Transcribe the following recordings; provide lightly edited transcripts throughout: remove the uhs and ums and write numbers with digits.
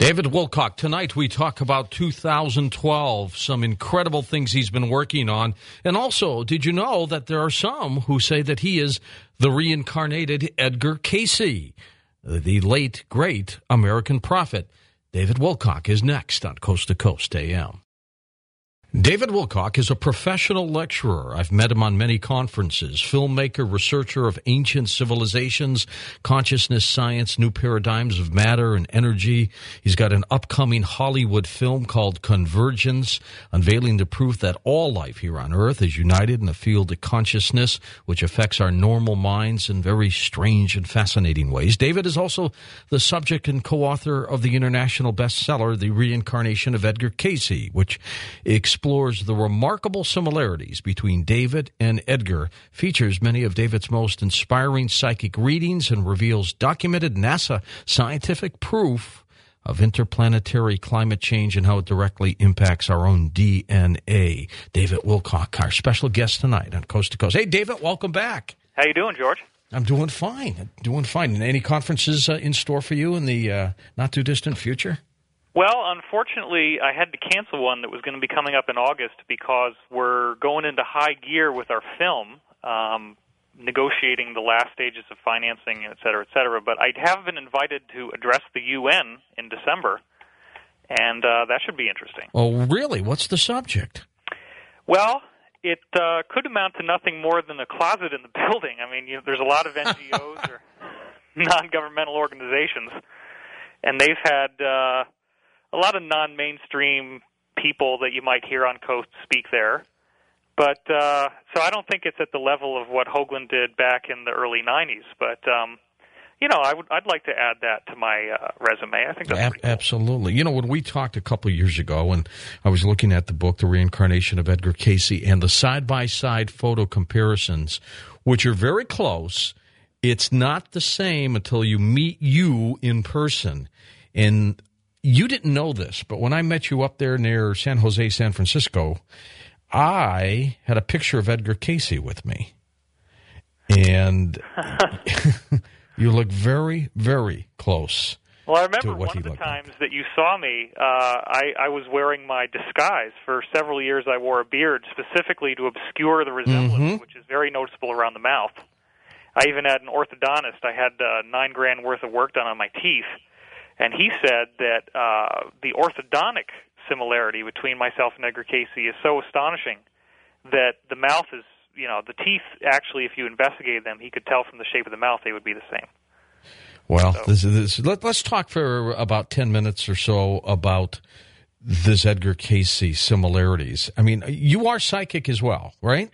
David Wilcock. Tonight we talk about 2012, some incredible things he's been working on. And also, did you know that there are some who say that he is the reincarnated Edgar Cayce, the late, great American prophet? David Wilcock is next on Coast to Coast AM. David Wilcock is a professional lecturer. I've met him on many conferences. Filmmaker, researcher of ancient civilizations, consciousness, science, new paradigms of matter and energy. He's got an upcoming Hollywood film called Convergence, unveiling the proof that all life here on Earth is united in a field of consciousness, which affects our normal minds in very strange and fascinating ways. David is also the subject and co-author of the international bestseller, The Reincarnation of Edgar Cayce, which explores the remarkable similarities between David and Edgar, features many of David's most inspiring psychic readings, and reveals documented NASA scientific proof of interplanetary climate change and how it directly impacts our own DNA. David Wilcock, our special guest tonight on Coast to Coast. Hey, David, welcome back. How you doing, George? I'm doing fine. Any conferences in store for you in the not-too-distant future? Well, unfortunately, I had to cancel one that was going to be coming up in August because we're going into high gear with our film, negotiating the last stages of financing, et cetera, et cetera. But I have been invited to address the UN in December, and that should be interesting. Oh, really? What's the subject? Well, it could amount to nothing more than a closet in the building. I mean, there's a lot of NGOs or non-governmental organizations, and they've had a lot of non-mainstream people that you might hear on Coast speak there. But so I don't think it's at the level of what Hoagland did back in the early 90s. But, I'd like to add that to my resume. I think that's pretty cool. Absolutely. You know, when we talked a couple of years ago, and I was looking at the book, The Reincarnation of Edgar Cayce, and the side-by-side photo comparisons, which are very close, it's not the same until you meet you in person. And you didn't know this, but when I met you up there near San Jose, San Francisco, I had a picture of Edgar Cayce with me. And you look very, very close. Well, I remember one of the times that you saw me, I was wearing my disguise. For several years, I wore a beard specifically to obscure the resemblance, which is very noticeable around the mouth. I even had an orthodontist. I had $9,000 worth of work done on my teeth. And he said that the orthodontic similarity between myself and Edgar Cayce is so astonishing that the mouth is, the teeth actually, if you investigated them, he could tell from the shape of the mouth they would be the same. Well, let's talk for about 10 minutes or so about this Edgar Cayce similarities. I mean, you are psychic as well, right?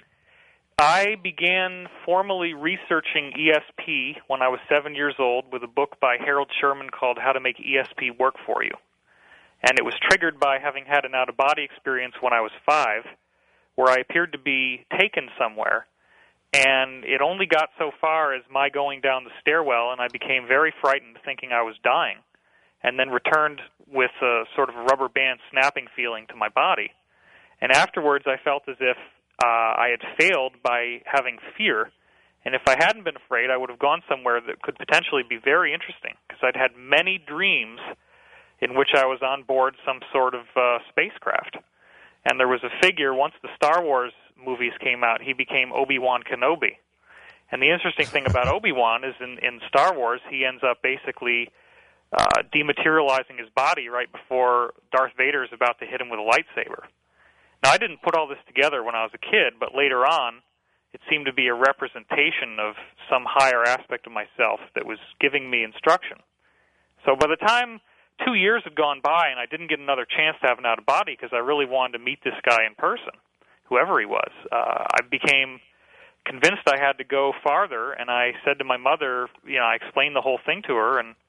I began formally researching ESP when I was 7 years old with a book by Harold Sherman called How to Make ESP Work For You. And it was triggered by having had an out-of-body experience when I was 5, where I appeared to be taken somewhere. And it only got so far as my going down the stairwell, and I became very frightened, thinking I was dying, and then returned with a sort of rubber band snapping feeling to my body. And afterwards, I felt as if I had failed by having fear, and if I hadn't been afraid, I would have gone somewhere that could potentially be very interesting, because I'd had many dreams in which I was on board some sort of spacecraft. And there was a figure, once the Star Wars movies came out, he became Obi-Wan Kenobi. And the interesting thing about Obi-Wan is in Star Wars, he ends up basically dematerializing his body right before Darth Vader is about to hit him with a lightsaber. Now, I didn't put all this together when I was a kid, but later on, it seemed to be a representation of some higher aspect of myself that was giving me instruction. So by the time 2 years had gone by and I didn't get another chance to have an out-of-body because I really wanted to meet this guy in person, whoever he was, I became convinced I had to go farther, and I said to my mother, I explained the whole thing to her, and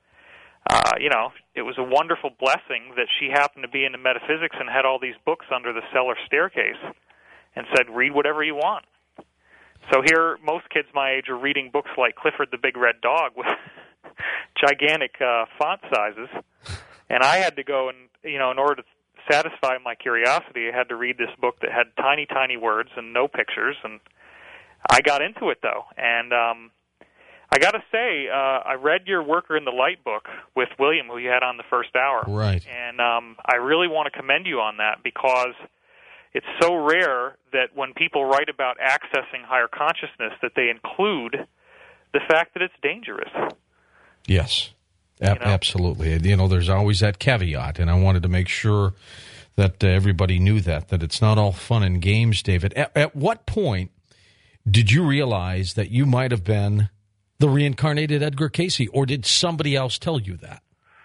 it was a wonderful blessing that she happened to be into metaphysics and had all these books under the cellar staircase and said, read whatever you want. So here, most kids my age are reading books like Clifford the Big Red Dog with gigantic font sizes. And I had to go and, in order to satisfy my curiosity, I had to read this book that had tiny, tiny words and no pictures. And I got into it, though. And I got to say, I read your Worker in the Light book with William, who you had on the first hour. Right. And I really want to commend you on that because it's so rare that when people write about accessing higher consciousness that they include the fact that it's dangerous. Yes, absolutely. There's always that caveat, and I wanted to make sure that everybody knew that it's not all fun and games, David. At what point did you realize that you might have been the reincarnated Edgar Cayce, or did somebody else tell you that?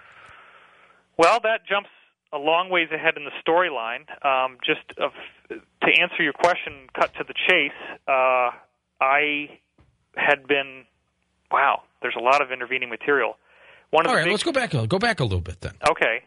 Well, that jumps a long ways ahead in the storyline. To answer your question, cut to the chase, I had been... Wow, there's a lot of intervening material. All right, let's go back a little bit then. Okay.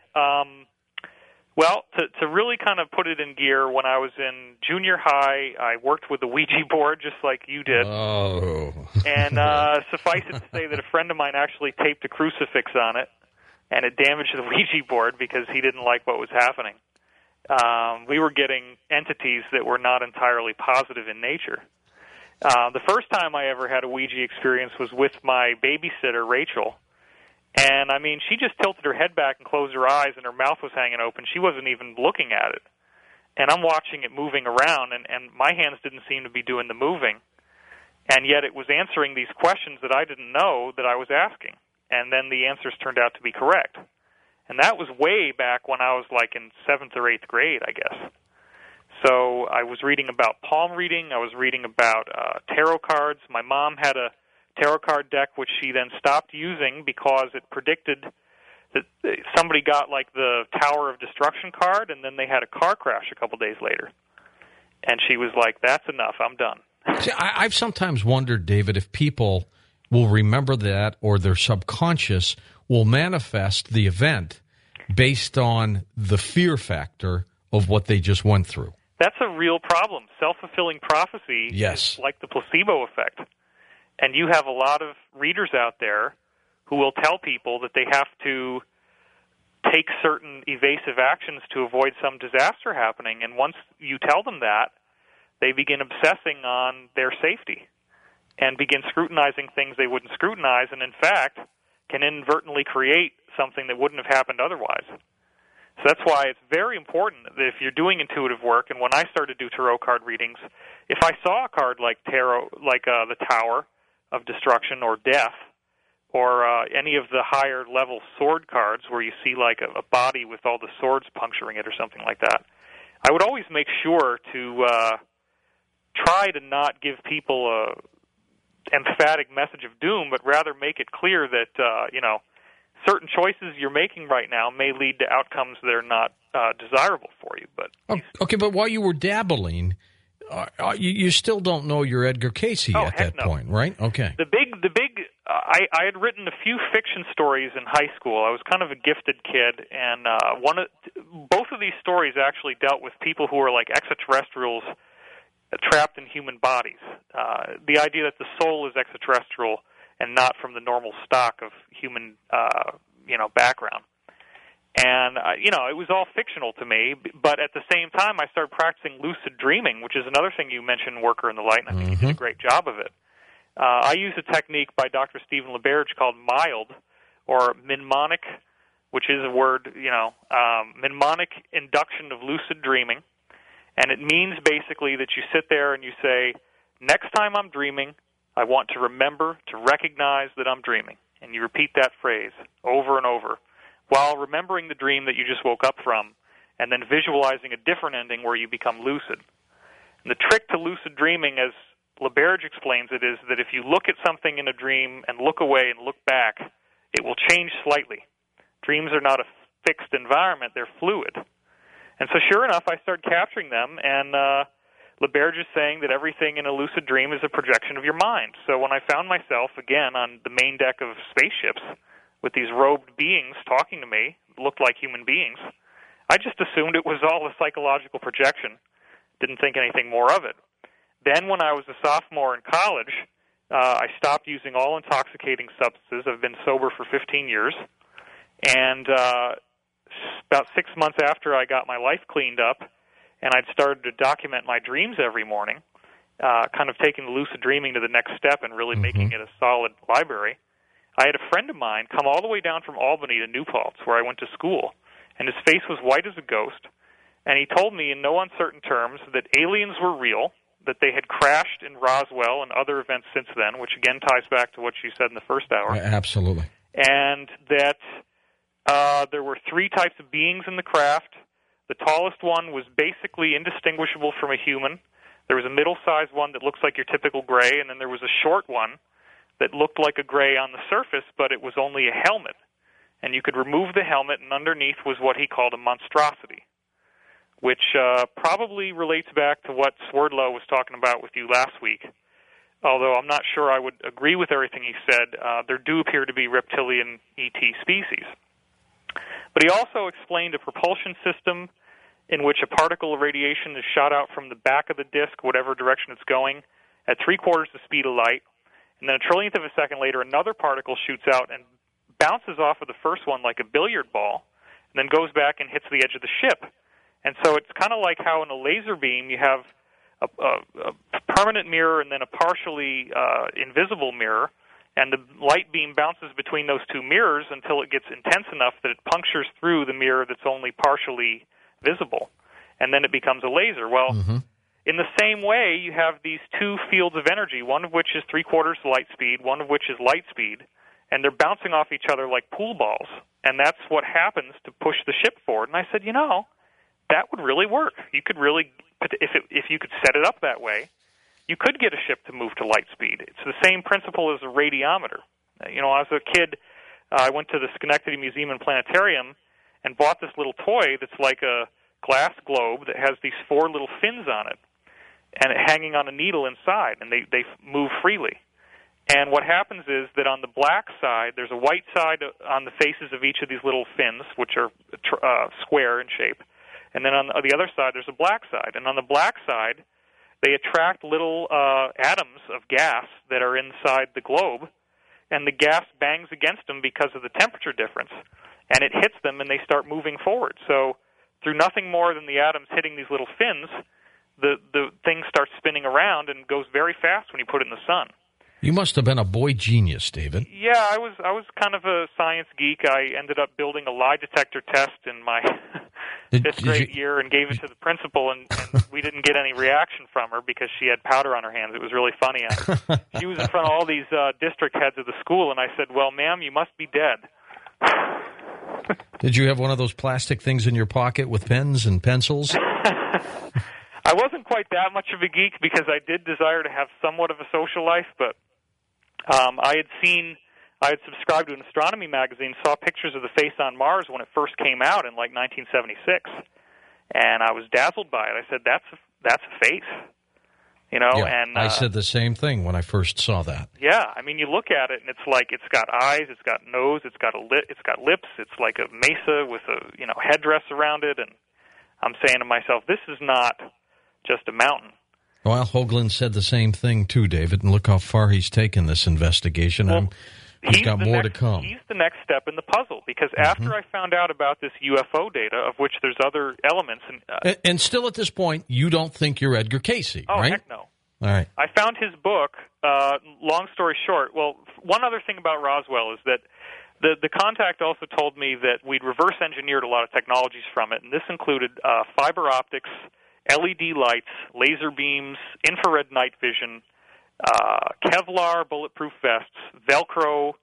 Well, to really kind of put it in gear, when I was in junior high, I worked with the Ouija board just like you did. Oh. And suffice it to say that a friend of mine actually taped a crucifix on it, and it damaged the Ouija board because he didn't like what was happening. We were getting entities that were not entirely positive in nature. The first time I ever had a Ouija experience was with my babysitter, Rachel. And, I mean, she just tilted her head back and closed her eyes, and her mouth was hanging open. She wasn't even looking at it. And I'm watching it moving around, and my hands didn't seem to be doing the moving. And yet it was answering these questions that I didn't know that I was asking. And then the answers turned out to be correct. And that was way back when I was, like, in 7th or 8th grade, I guess. So I was reading about palm reading. I was reading about tarot cards. My mom had a tarot card deck, which she then stopped using because it predicted that somebody got like the Tower of Destruction card, and then they had a car crash a couple days later. And she was like, that's enough, I'm done. See, I've sometimes wondered, David, if people will remember that or their subconscious will manifest the event based on the fear factor of what they just went through. That's a real problem. Self-fulfilling prophecy is like the placebo effect. And you have a lot of readers out there who will tell people that they have to take certain evasive actions to avoid some disaster happening. And once you tell them that, they begin obsessing on their safety and begin scrutinizing things they wouldn't scrutinize, and in fact can inadvertently create something that wouldn't have happened otherwise. So that's why it's very important that if you're doing intuitive work, and when I started to do tarot card readings, if I saw a card like tarot, like the Tower of Destruction or Death, or any of the higher level sword cards where you see like a body with all the swords puncturing it or something like that, I would always make sure to try to not give people a emphatic message of doom, but rather make it clear that certain choices you're making right now may lead to outcomes that are not desirable for you. But okay, but while you were dabbling, you still don't know you're Edgar Cayce at that point, right? Okay. I had written a few fiction stories in high school. I was kind of a gifted kid, and both of these stories actually dealt with people who were like extraterrestrials trapped in human bodies. The idea that the soul is extraterrestrial and not from the normal stock of human, background. And, it was all fictional to me, but at the same time, I started practicing lucid dreaming, which is another thing you mentioned, Worker in the Light, and I think you did a great job of it. I use a technique by Dr. Stephen LaBerge called MILD, or mnemonic, which is a word, mnemonic induction of lucid dreaming. And it means basically that you sit there and you say, next time I'm dreaming, I want to remember to recognize that I'm dreaming. And you repeat that phrase over and over while remembering the dream that you just woke up from and then visualizing a different ending where you become lucid. And the trick to lucid dreaming, as LaBerge explains it, is that if you look at something in a dream and look away and look back, it will change slightly. Dreams are not a fixed environment, they're fluid. And so sure enough, I started capturing them, and LaBerge is saying that everything in a lucid dream is a projection of your mind. So when I found myself, again, on the main deck of spaceships with these robed beings talking to me, looked like human beings, I just assumed it was all a psychological projection, didn't think anything more of it. Then when I was a sophomore in college, I stopped using all intoxicating substances. I've been sober for 15 years. And about 6 months after I got my life cleaned up and I'd started to document my dreams every morning, kind of taking the lucid dreaming to the next step and really making it a solid library. I had a friend of mine come all the way down from Albany to New Paltz, where I went to school, and his face was white as a ghost, and he told me in no uncertain terms that aliens were real, that they had crashed in Roswell and other events since then, which again ties back to what you said in the first hour. Absolutely. And that there were 3 types of beings in the craft. The tallest one was basically indistinguishable from a human. There was a middle-sized one that looks like your typical gray, and then there was a short one that looked like a gray on the surface, but it was only a helmet. And you could remove the helmet, and underneath was what he called a monstrosity, which probably relates back to what Swerdlow was talking about with you last week. Although I'm not sure I would agree with everything he said, there do appear to be reptilian ET species. But he also explained a propulsion system in which a particle of radiation is shot out from the back of the disk, whatever direction it's going, at 3/4 the speed of light. And then a trillionth of a second later, another particle shoots out and bounces off of the first one like a billiard ball, and then goes back and hits the edge of the ship. And so it's kind of like how in a laser beam you have a permanent mirror and then a partially invisible mirror, and the light beam bounces between those 2 mirrors until it gets intense enough that it punctures through the mirror that's only partially visible, and then it becomes a laser. Well, in the same way, you have these 2 fields of energy, one of which is 3/4 light speed, one of which is light speed, and they're bouncing off each other like pool balls, and that's what happens to push the ship forward. And I said, that would really work. You could really, if you could set it up that way, you could get a ship to move to light speed. It's the same principle as a radiometer. As a kid, I went to the Schenectady Museum and Planetarium and bought this little toy that's like a glass globe that has these 4 little fins on it, and hanging on a needle inside, and they move freely. And what happens is that on the black side, there's a white side on the faces of each of these little fins, which are square in shape. And then on the other side, there's a black side. And on the black side, they attract little atoms of gas that are inside the globe, and the gas bangs against them because of the temperature difference. And it hits them, and they start moving forward. So through nothing more than the atoms hitting these little fins, the thing starts spinning around and goes very fast when you put it in the sun. You must have been a boy genius, David. Yeah, I was kind of a science geek. I ended up building a lie detector test in my fifth grade year and gave it to the principal, and we didn't get any reaction from her because she had powder on her hands. It was really funny. She was in front of all these district heads of the school, and I said, "Well, ma'am, you must be dead." Did you have one of those plastic things in your pocket with pens and pencils? I wasn't quite that much of a geek because I did desire to have somewhat of a social life, but I had subscribed to an astronomy magazine, saw pictures of the face on Mars when it first came out in like 1976, and I was dazzled by it. I said, "That's a face," Yeah, And I said the same thing when I first saw that. Yeah, I mean, you look at it and it's like it's got eyes, it's got nose, it's got lips, it's like a mesa with a headdress around it, and I'm saying to myself, this is not just a mountain. Well, Hoagland said the same thing too, David, and look how far he's taken this investigation. Well, he's got more to come. He's the next step in the puzzle, because after I found out about this UFO data, of which there's other elements. And still at this point, you don't think you're Edgar Cayce, right? Oh, right? heck no. All right. I found his book, long story short. Well, one other thing about Roswell is that the contact also told me that we'd reverse engineered a lot of technologies from it, and this included fiber optics, LED lights, laser beams, infrared night vision, Kevlar bulletproof vests, Velcro,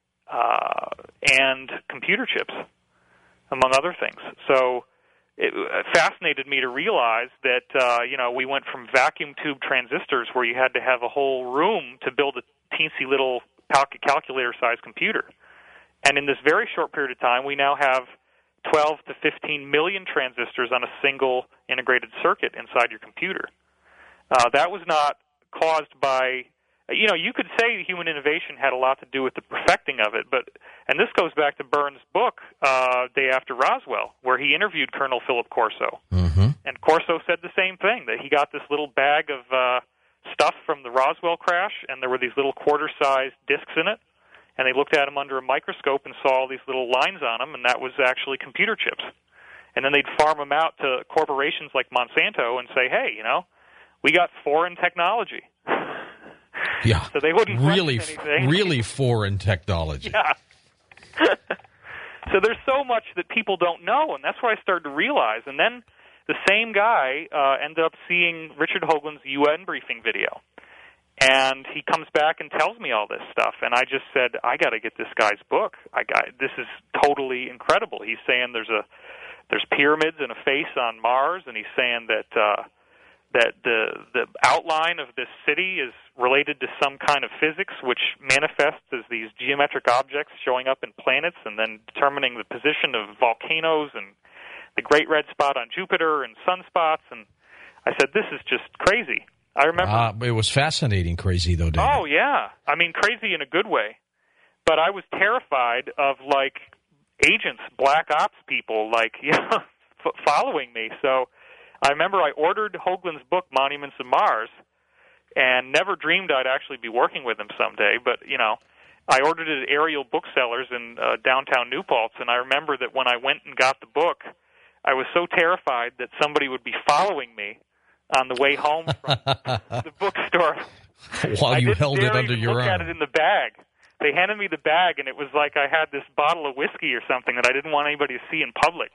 and computer chips, among other things. So it fascinated me to realize that, we went from vacuum tube transistors where you had to have a whole room to build a teensy little calculator-sized computer. And in this very short period of time, we now have 12 to 15 million transistors on a single integrated circuit inside your computer. That was not caused by, you could say human innovation had a lot to do with the perfecting of it, and this goes back to Burns' book, Day After Roswell, where he interviewed Colonel Philip Corso. Mm-hmm. And Corso said the same thing, that he got this little bag of stuff from the Roswell crash, and there were these little quarter-sized discs in it, and they looked at them under a microscope and saw all these little lines on them, and that was actually computer chips. And then they'd farm them out to corporations like Monsanto and say, hey, we got foreign technology. Yeah. So they wouldn't really, anything. really foreign technology. Yeah. So there's so much that people don't know, and that's what I started to realize. And then the same guy ended up seeing Richard Hoagland's UN briefing video. And he comes back and tells me all this stuff, and I just said, I got to get this guy's book. This is totally incredible. He's saying there's pyramids and a face on Mars, and he's saying that the outline of this city is related to some kind of physics which manifests as these geometric objects showing up in planets and then determining the position of volcanoes and the Great Red Spot on Jupiter and sunspots. And I said, this is just crazy. I remember. It was fascinating crazy, though, David. Oh, yeah. I mean, crazy in a good way. But I was terrified of, like, agents, black ops people, like, following me. So I remember I ordered Hoagland's book, Monuments of Mars, and never dreamed I'd actually be working with him someday. But, I ordered it at Ariel Booksellers in downtown New Paltz, and I remember that when I went and got the book, I was so terrified that somebody would be following me on the way home from the bookstore. While you held it under your arm. I didn't dare even look at it in the bag. They handed me the bag, and it was like I had this bottle of whiskey or something that I didn't want anybody to see in public.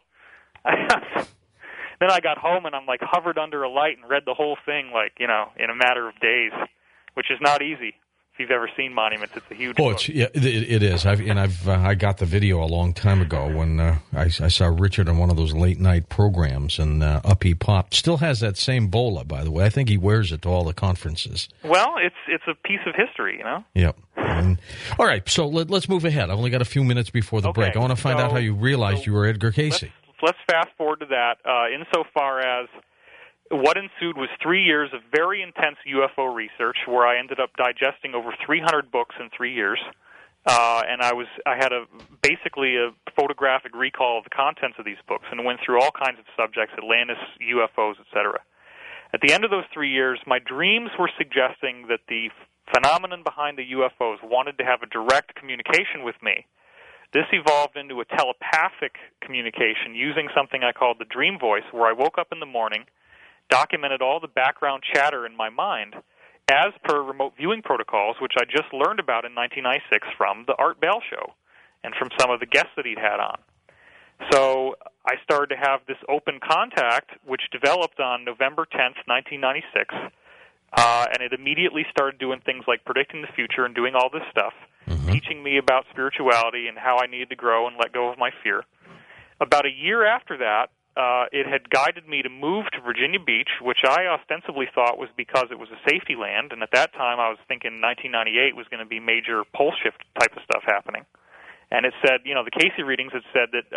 Then I got home, and I'm like hovered under a light and read the whole thing, like, in a matter of days, which is not easy. If you've ever seen Monuments, it's a huge book. It is. I got the video a long time ago when I saw Richard on one of those late night programs, and up he popped. Still has that same bola, by the way. I think he wears it to all the conferences. Well, it's a piece of history, Yep. All right, so let's move ahead. I've only got a few minutes before the break. I want to find out how you realized you were Edgar Cayce. Let's fast forward to that. Insofar as what ensued was 3 years of very intense UFO research, where I ended up digesting over 300 books in 3 years, and I had basically a photographic recall of the contents of these books, and went through all kinds of subjects: Atlantis, UFOs, etc. At the end of those 3 years, my dreams were suggesting that the phenomenon behind the UFOs wanted to have a direct communication with me. This evolved into a telepathic communication using something I called the dream voice, where I woke up in the morning, documented all the background chatter in my mind, as per remote viewing protocols, which I just learned about in 1996 from the Art Bell Show and from some of the guests that he'd had on. So I started to have this open contact, which developed on November 10th, 1996, and it immediately started doing things like predicting the future and doing all this stuff, teaching me about spirituality and how I needed to grow and let go of my fear. About a year after that, it had guided me to move to Virginia Beach, which I ostensibly thought was because it was a safety land, and at that time I was thinking 1998 was going to be major pole shift type of stuff happening. And it said, the Cayce readings had said that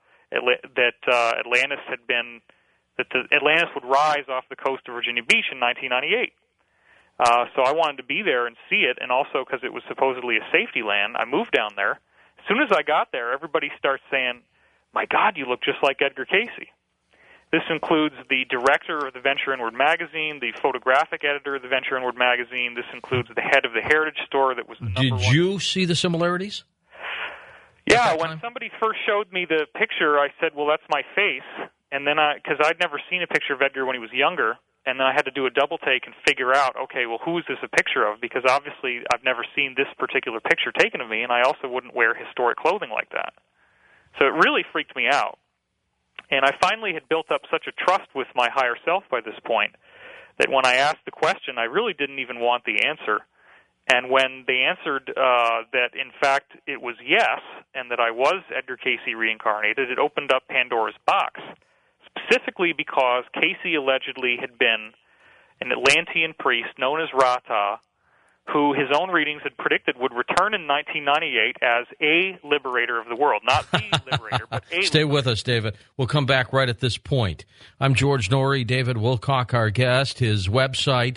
Atlantis had been, that the Atlantis would rise off the coast of Virginia Beach in 1998. So I wanted to be there and see it, and also because it was supposedly a safety land, I moved down there. As soon as I got there, everybody starts saying, my God, you look just like Edgar Cayce. This includes the director of the Venture Inward magazine, the photographic editor of the Venture Inward magazine. This includes the head of the Heritage Store that was the number one. Did you see the similarities? Yeah, when somebody first showed me the picture, I said, well, that's my face. And then because I'd never seen a picture of Edgar when he was younger, and then I had to do a double take and figure out, okay, well, who is this a picture of? Because obviously I've never seen this particular picture taken of me, and I also wouldn't wear historic clothing like that. So it really freaked me out. And I finally had built up such a trust with my higher self by this point that when I asked the question, I really didn't even want the answer. And when they answered that, in fact, it was yes, and that I was Edgar Cayce reincarnated, it opened up Pandora's box, specifically because Cayce allegedly had been an Atlantean priest known as Rata, who his own readings had predicted would return in 1998 as a liberator of the world. Not the liberator, but a Stay liberator. with us, David. We'll come back right at this point. I'm George Noory, David Wilcock, our guest. His website,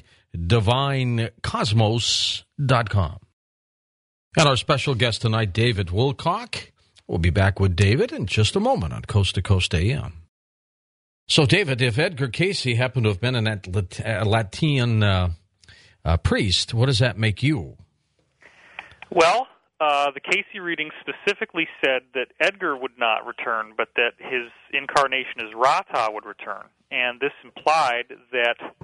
DivineCosmos.com. And our special guest tonight, David Wilcock. We'll be back with David in just a moment on Coast to Coast AM. So, David, if Edgar Cayce happened to have been an Atlantean priest, what does that make you? Well, the Cayce reading specifically said that Edgar would not return, but that his incarnation as Rata would return. And this implied that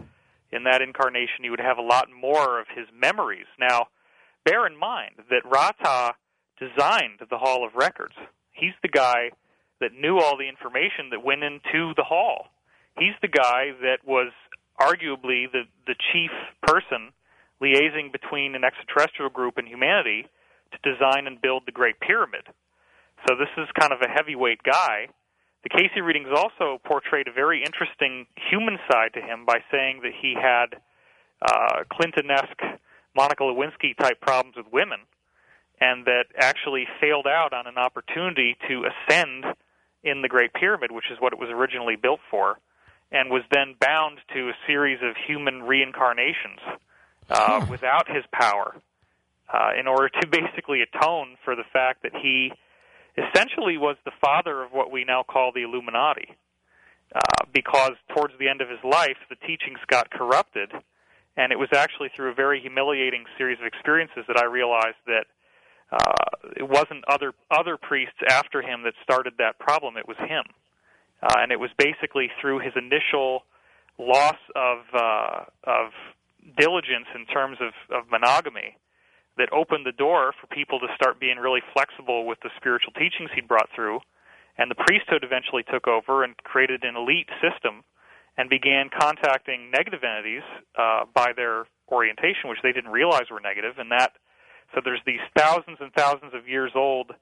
in that incarnation, he would have a lot more of his memories. Now, bear in mind that Ra-Ta designed the Hall of Records. He's the guy that knew all the information that went into the hall. He's the guy that was arguably the chief person liaising between an extraterrestrial group and humanity to design and build the Great Pyramid. So this is kind of a heavyweight guy. The Casey readings also portrayed a very interesting human side to him by saying that he had Clinton-esque Monica Lewinsky-type problems with women, and that actually failed out on an opportunity to ascend in the Great Pyramid, which is what it was originally built for, and was then bound to a series of human reincarnations without his power in order to basically atone for the fact that he essentially was the father of what we now call the Illuminati, because towards the end of his life, the teachings got corrupted, and it was actually through a very humiliating series of experiences that I realized that it wasn't other priests after him that started that problem, it was him. And it was basically through his initial loss of diligence in terms of monogamy that opened the door for people to start being really flexible with the spiritual teachings he brought through. And the priesthood eventually took over and created an elite system and began contacting negative entities by their orientation, which they didn't realize were negative. And that, so there's these thousands and thousands of years old,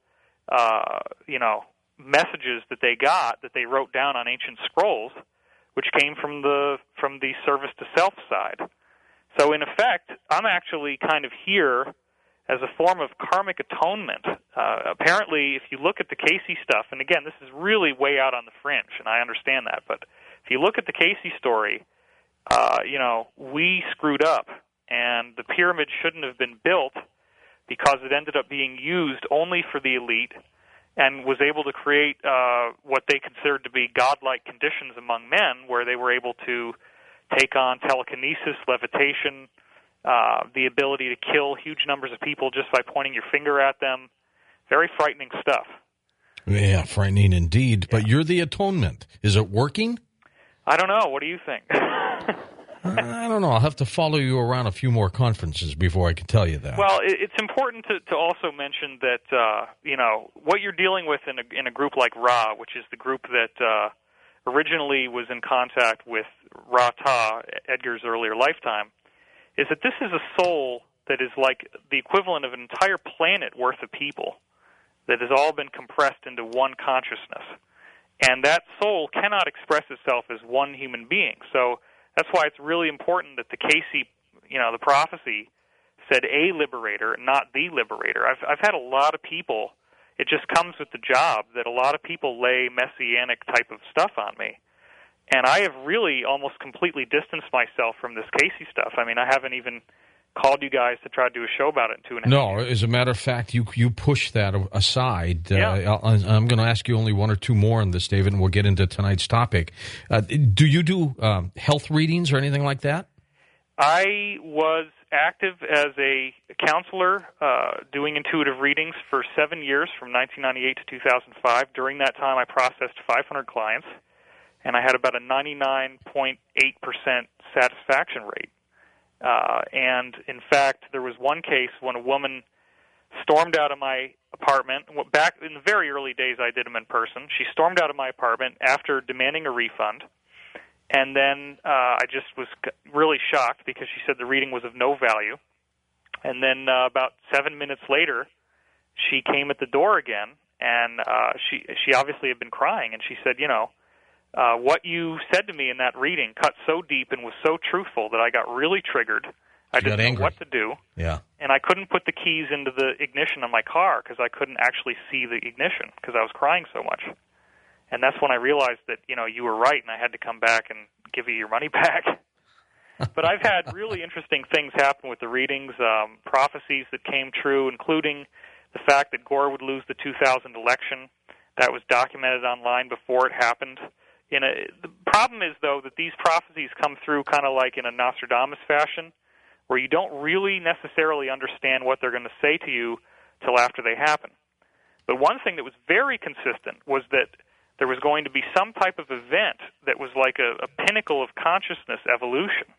messages that they got that they wrote down on ancient scrolls, which came from the service to self side. So in effect, I'm actually kind of here as a form of karmic atonement. Apparently, if you look at the Casey stuff, and again, this is really way out on the fringe, and I understand that, but if you look at the Casey story, we screwed up, and the pyramid shouldn't have been built because it ended up being used only for the elite and was able to create what they considered to be godlike conditions among men, where they were able to take on telekinesis, levitation, the ability to kill huge numbers of people just by pointing your finger at them. Very frightening stuff. Yeah, frightening indeed. Yeah. But you're the atonement. Is it working? I don't know. What do you think? I don't know. I'll have to follow you around a few more conferences before I can tell you that. Well, it's important to also mention that, what you're dealing with in a group like Ra, which is the group that originally was in contact with Ra-Ta, Edgar's earlier lifetime, is that this is a soul that is like the equivalent of an entire planet worth of people that has all been compressed into one consciousness. And that soul cannot express itself as one human being. So that's why it's really important that the Casey, the prophecy said a liberator, not the liberator. I've had a lot of people, it just comes with the job, that a lot of people lay messianic type of stuff on me. And I have really almost completely distanced myself from this Casey stuff. I mean, I haven't even called you guys to try to do a show about it in 2.5 years. No, as a matter of fact, you push that aside. Yeah. I'm going to ask you only one or two more on this, David, and we'll get into tonight's topic. Do you do health readings or anything like that? I was active as a counselor doing intuitive readings for 7 years, from 1998 to 2005. During that time, I processed 500 clients, and I had about a 99.8% satisfaction rate. And, in fact, there was one case when a woman stormed out of my apartment. Back in the very early days, I did them in person. She stormed out of my apartment after demanding a refund. And then I just was really shocked because she said the reading was of no value. And then about 7 minutes later, she came at the door again, and she obviously had been crying. And she said, what you said to me in that reading cut so deep and was so truthful that I got really triggered. I didn't know what to do. Yeah. And I couldn't put the keys into the ignition on my car because I couldn't actually see the ignition because I was crying so much. And that's when I realized that, you were right, and I had to come back and give you your money back. But I've had really interesting things happen with the readings, prophecies that came true, including the fact that Gore would lose the 2000 election. That was documented online before it happened. The problem is, though, that these prophecies come through kind of like in a Nostradamus fashion, where you don't really necessarily understand what they're going to say to you till after they happen. But one thing that was very consistent was that there was going to be some type of event that was like a pinnacle of consciousness evolution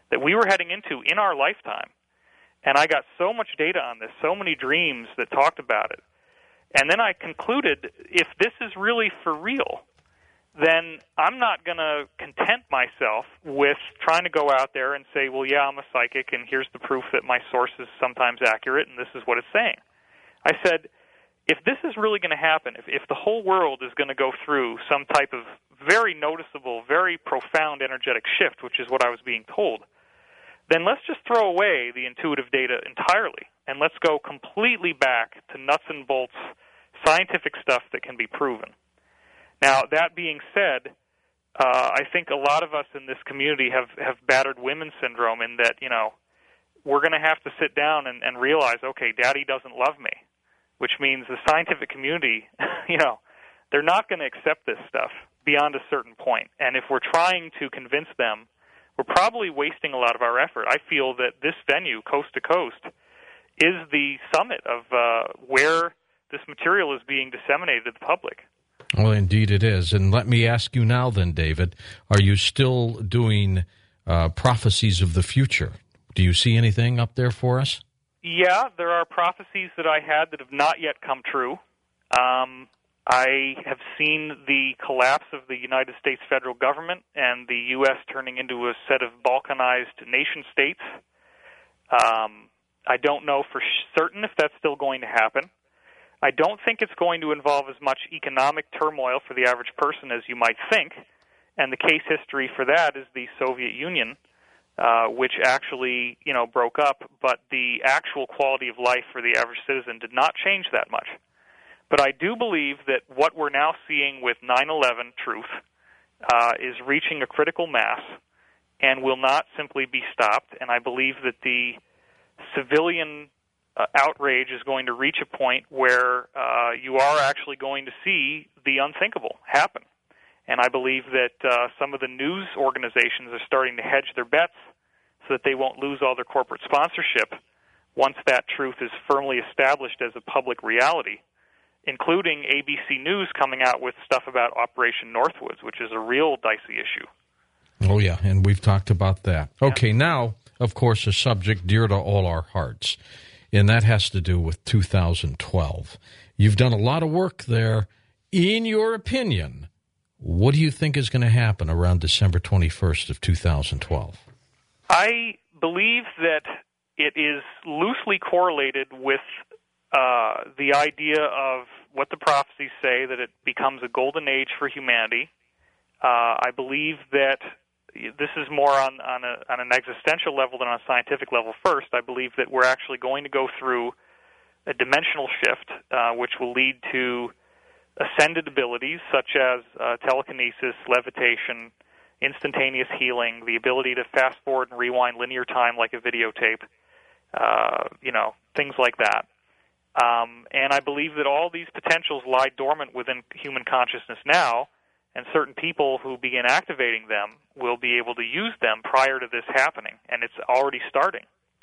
that we were heading into in our lifetime. And I got so much data on this, so many dreams that talked about it. And then I concluded, if this is really for real, then I'm not going to content myself with trying to go out there and say, well, yeah, I'm a psychic, and here's the proof that my source is sometimes accurate, and this is what it's saying. I said, if this is really going to happen, if the whole world is going to go through some type of very noticeable, very profound energetic shift, which is what I was being told, then let's just throw away the intuitive data entirely, and let's go completely back to nuts and bolts scientific stuff that can be proven. Now, that being said, I think a lot of us in this community have battered women syndrome in that, we're going to have to sit down and realize, okay, Daddy doesn't love me, which means the scientific community, they're not going to accept this stuff beyond a certain point. And if we're trying to convince them, we're probably wasting a lot of our effort. I feel that this venue, Coast to Coast, is the summit of where this material is being disseminated to the public. Well, indeed it is. And let me ask you now then, David, are you still doing prophecies of the future? Do you see anything up there for us? Yeah, there are prophecies that I had that have not yet come true. I have seen the collapse of the United States federal government and the U.S. turning into a set of balkanized nation-states. I don't know for certain if that's still going to happen. I don't think it's going to involve as much economic turmoil for the average person as you might think, and the case history for that is the Soviet Union, which actually, broke up, but the actual quality of life for the average citizen did not change that much. But I do believe that what we're now seeing with 9/11 truth is reaching a critical mass and will not simply be stopped, and I believe that the civilian outrage is going to reach a point where you are actually going to see the unthinkable happen. And I believe that some of the news organizations are starting to hedge their bets so that they won't lose all their corporate sponsorship once that truth is firmly established as a public reality, including ABC News coming out with stuff about Operation Northwoods, which is a real dicey issue. Oh, yeah, and we've talked about that. Yeah. Okay, now, of course, a subject dear to all our hearts, and that has to do with 2012. You've done a lot of work there. In your opinion, what do you think is going to happen around December 21st of 2012? I believe that it is loosely correlated with the idea of what the prophecies say, that it becomes a golden age for humanity. I believe that this is more on an existential level than on a scientific level first. I believe that we're actually going to go through a dimensional shift, which will lead to ascended abilities such as telekinesis, levitation, instantaneous healing, the ability to fast forward and rewind linear time like a videotape, things like that. And I believe that all these potentials lie dormant within human consciousness now, and certain people who begin activating them will be able to use them prior to this happening, and it's already starting.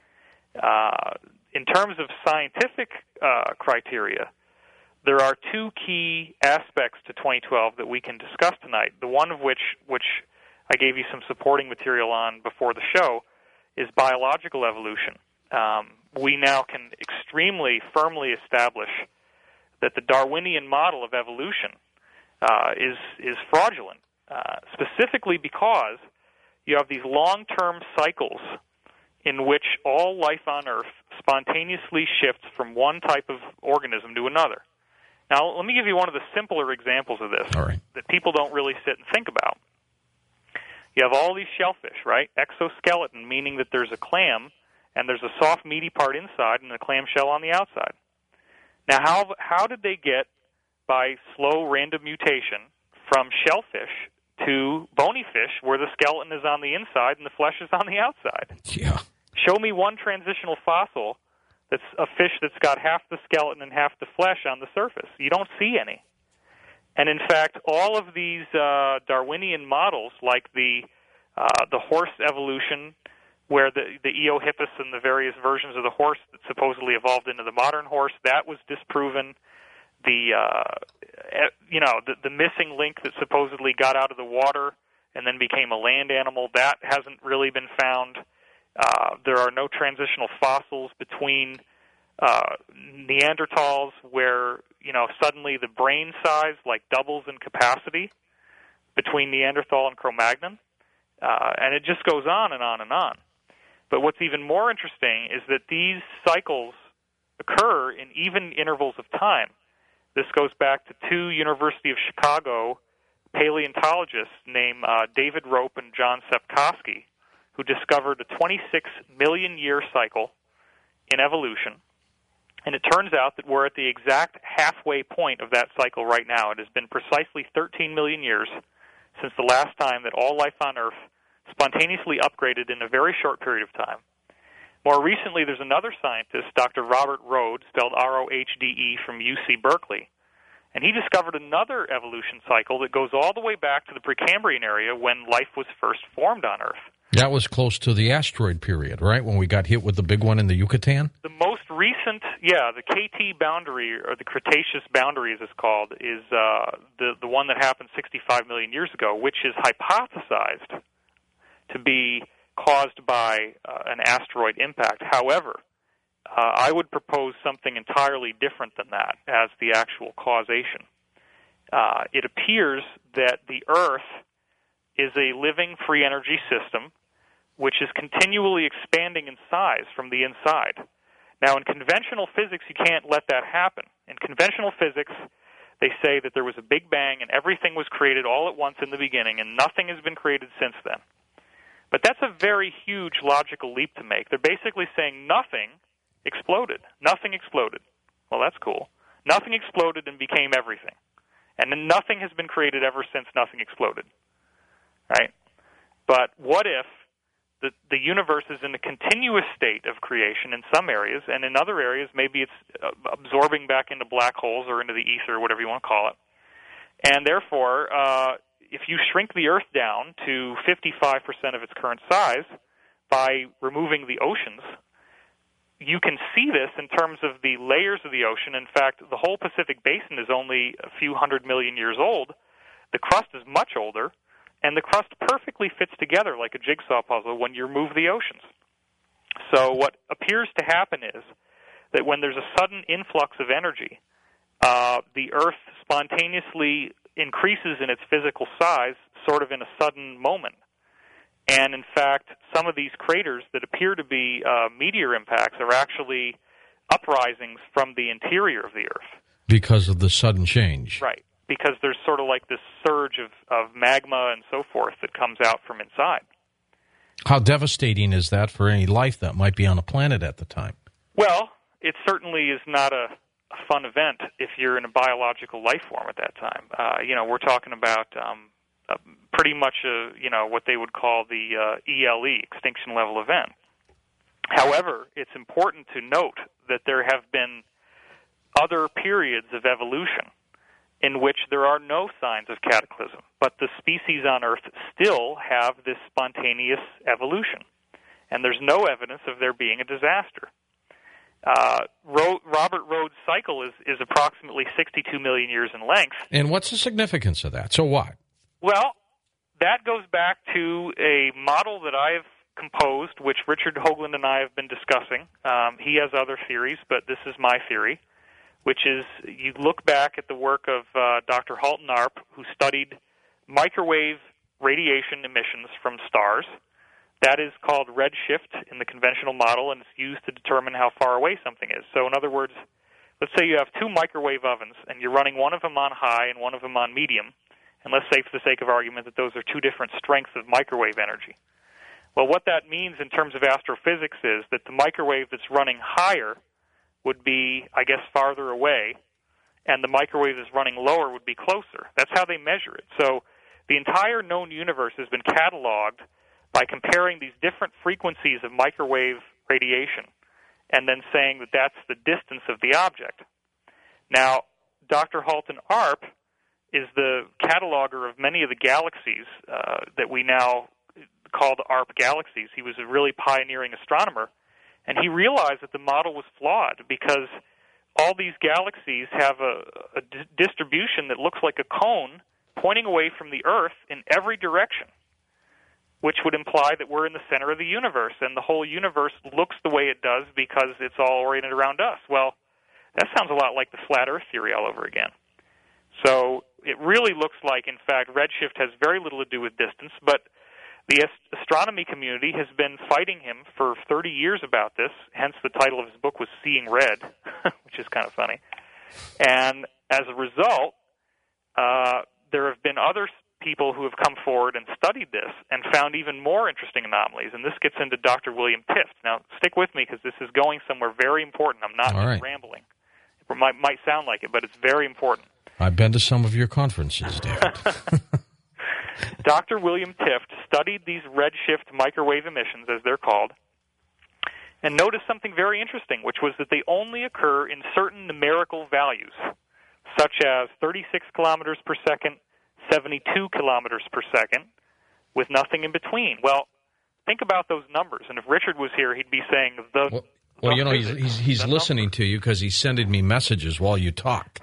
In terms of scientific criteria, there are two key aspects to 2012 that we can discuss tonight. The one of which I gave you some supporting material on before the show is biological evolution. We now can extremely firmly establish that the Darwinian model of evolution is fraudulent, specifically because you have these long-term cycles in which all life on Earth spontaneously shifts from one type of organism to another. Now, let me give you one of the simpler examples of this that people don't really sit and think about. You have all these shellfish, right? Exoskeleton, meaning that there's a clam, and there's a soft, meaty part inside and a clam shell on the outside. Now, how did they get, by slow random mutation, from shellfish to bony fish where the skeleton is on the inside and the flesh is on the outside? Yeah. Show me one transitional fossil that's a fish that's got half the skeleton and half the flesh on the surface. You don't see any. And in fact, all of these Darwinian models, like the horse evolution, where the Eohippus and the various versions of the horse that supposedly evolved into the modern horse, that was disproven. The missing link that supposedly got out of the water and then became a land animal, that hasn't really been found. There are no transitional fossils between Neanderthals where, suddenly the brain size doubles in capacity between Neanderthal and Cro-Magnon. And it just goes on and on and on. But what's even more interesting is that these cycles occur in even intervals of time. This goes back to two University of Chicago paleontologists named David Rope and John Sepkoski, who discovered a 26 million year cycle in evolution. And it turns out that we're at the exact halfway point of that cycle right now. It has been precisely 13 million years since the last time that all life on Earth spontaneously upgraded in a very short period of time. More recently, there's another scientist, Dr. Robert Rohde, spelled R-O-H-D-E, from UC Berkeley, and he discovered another evolution cycle that goes all the way back to the Precambrian area when life was first formed on Earth. That was close to the asteroid period, right, when we got hit with the big one in the Yucatan? The most recent, the KT boundary, or the Cretaceous boundary as it's called, is the one that happened 65 million years ago, which is hypothesized to be caused by an asteroid impact. However, I would propose something entirely different than that as the actual causation. It appears that the Earth is a living free energy system which is continually expanding in size from the inside. Now, in conventional physics, you can't let that happen. In conventional physics, they say that there was a big bang and everything was created all at once in the beginning, and nothing has been created since then. But that's a very huge logical leap to make. They're basically saying nothing exploded. Nothing exploded. Well, that's cool. Nothing exploded and became everything. And then nothing has been created ever since nothing exploded. Right? But what if the universe is in a continuous state of creation in some areas, and in other areas maybe it's absorbing back into black holes or into the ether, whatever you want to call it. And therefore, if you shrink the Earth down to 55% of its current size by removing the oceans, you can see this in terms of the layers of the ocean. In fact, the whole Pacific Basin is only a few 100 million years old. The crust is much older, and the crust perfectly fits together like a jigsaw puzzle when you remove the oceans. So what appears to happen is that when there's a sudden influx of energy, the Earth spontaneously increases in its physical size sort of in a sudden moment. And in fact, some of these craters that appear to be meteor impacts are actually uprisings from the interior of the Earth. Because of the sudden change. Right. Because there's sort of like this surge of magma and so forth that comes out from inside. How devastating is that for any life that might be on a planet at the time? Well, it certainly is not a fun event if you're in a biological life form at that time. We're talking about pretty much what they would call the ELE, extinction level event. However, it's important to note that there have been other periods of evolution in which there are no signs of cataclysm, but the species on Earth still have this spontaneous evolution, and there's no evidence of there being a disaster. Robert Rohde's cycle is approximately 62 million years in length. And what's the significance of that? So what? Well, that goes back to a model that I've composed, which Richard Hoagland and I have been discussing. He has other theories, but this is my theory, which is you look back at the work of Dr. Halton Arp, who studied microwave radiation emissions from stars. That is called redshift in the conventional model, and it's used to determine how far away something is. So in other words, let's say you have two microwave ovens, and you're running one of them on high and one of them on medium, and let's say for the sake of argument that those are two different strengths of microwave energy. Well, what that means in terms of astrophysics is that the microwave that's running higher would be, I guess, farther away, and the microwave that's running lower would be closer. That's how they measure it. So the entire known universe has been cataloged by comparing these different frequencies of microwave radiation and then saying that that's the distance of the object. Now, Dr. Halton Arp is the cataloger of many of the galaxies that we now call the Arp galaxies. He was a really pioneering astronomer, and he realized that the model was flawed because all these galaxies have a distribution that looks like a cone pointing away from the Earth in every direction, which would imply that we're in the center of the universe, and the whole universe looks the way it does because it's all oriented around us. Well, that sounds a lot like the flat Earth theory all over again. So it really looks like, in fact, redshift has very little to do with distance, but the astronomy community has been fighting him for 30 years about this, hence the title of his book was Seeing Red, which is kind of funny. And as a result, there have been other people who have come forward and studied this and found even more interesting anomalies, and this gest into Dr. William Tift. Now, stick with me because this is going somewhere very important. I'm not just rambling. It might sound like it, but it's very important. I've been to some of your conferences, David. Dr. William Tift studied these redshift microwave emissions, as they're called, and noticed something very interesting, which was that they only occur in certain numerical values, such as 36 kilometers per second, 72 kilometers per second, with nothing in between. Well, think about those numbers, and if Richard was here, he'd be saying the... Well, you know, he's listening to you because he's sending me messages while you talk.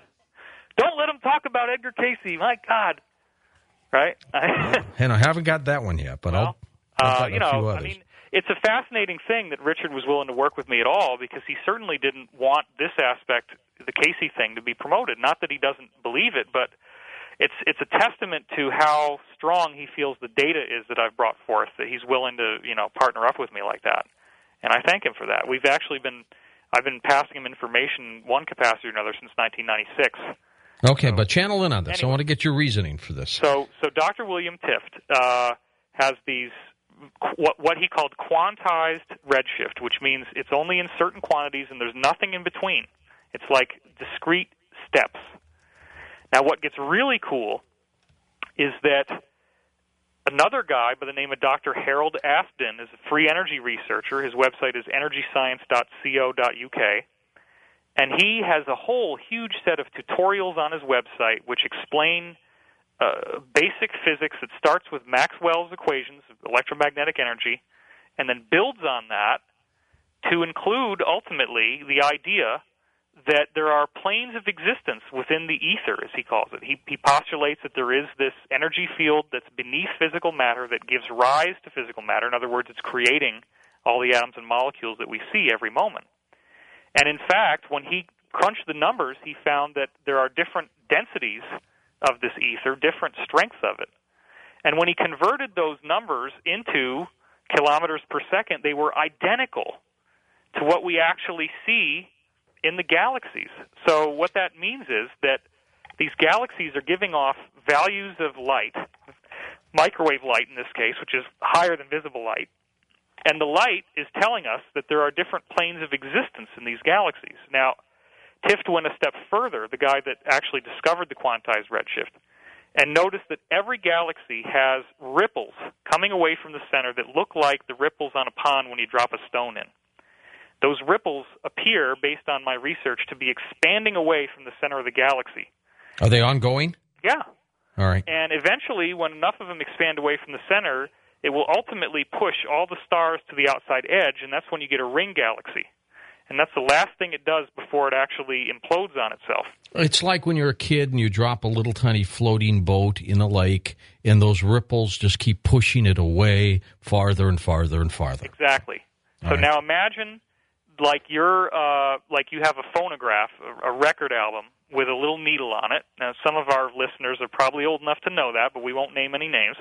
Don't let him talk about Edgar Cayce. My God. Right? And I haven't got that one yet, but I'll got a few others. I mean, it's a fascinating thing that Richard was willing to work with me at all because he certainly didn't want this aspect, the Cayce thing, to be promoted. Not that he doesn't believe it, but it's a testament to how strong he feels the data is that I've brought forth, that he's willing to, partner up with me like that. And I thank him for that. I've been passing him information, one capacity or another, since 1996. Okay, but channel in on this. Anyway, I want to get your reasoning for this. So Dr. William Tift has these, what he called quantized redshift, which means it's only in certain quantities and there's nothing in between. It's like discrete steps. Now, what gets really cool is that another guy by the name of Dr. Harold Aston is a free energy researcher. His website is energyscience.co.uk. And he has a whole huge set of tutorials on his website which explain basic physics that starts with Maxwell's equations of electromagnetic energy and then builds on that to include, ultimately, the idea that there are planes of existence within the ether, as he calls it. He postulates that there is this energy field that's beneath physical matter that gives rise to physical matter. In other words, it's creating all the atoms and molecules that we see every moment. And in fact, when he crunched the numbers, he found that there are different densities of this ether, different strengths of it. And when he converted those numbers into kilometers per second, they were identical to what we actually see in the galaxies. So what that means is that these galaxies are giving off values of light, microwave light in this case, which is higher than visible light. And the light is telling us that there are different planes of existence in these galaxies. Now, Tift went a step further, the guy that actually discovered the quantized redshift, and noticed that every galaxy has ripples coming away from the center that look like the ripples on a pond when you drop a stone in. Those ripples appear, based on my research, to be expanding away from the center of the galaxy. Are they ongoing? Yeah. All right. And eventually, when enough of them expand away from the center, it will ultimately push all the stars to the outside edge, and that's when you get a ring galaxy. And that's the last thing it does before it actually implodes on itself. It's like when you're a kid and you drop a little tiny floating boat in a lake, and those ripples just keep pushing it away farther and farther and farther. Exactly. So now imagine like you have a phonograph, a record album with a little needle on it. Now, some of our listeners are probably old enough to know that, but we won't name any names.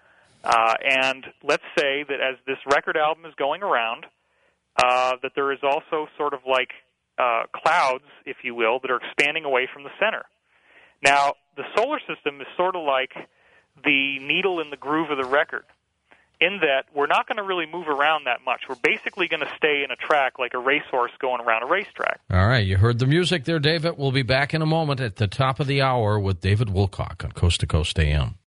And let's say that as this record album is going around, that there is also sort of like clouds, if you will, that are expanding away from the center. Now, the solar system is sort of like the needle in the groove of the record, in that we're not going to really move around that much. We're basically going to stay in a track like a racehorse going around a racetrack. All right, you heard the music there, David. We'll be back in a moment at the top of the hour with David Wilcock on Coast to Coast AM.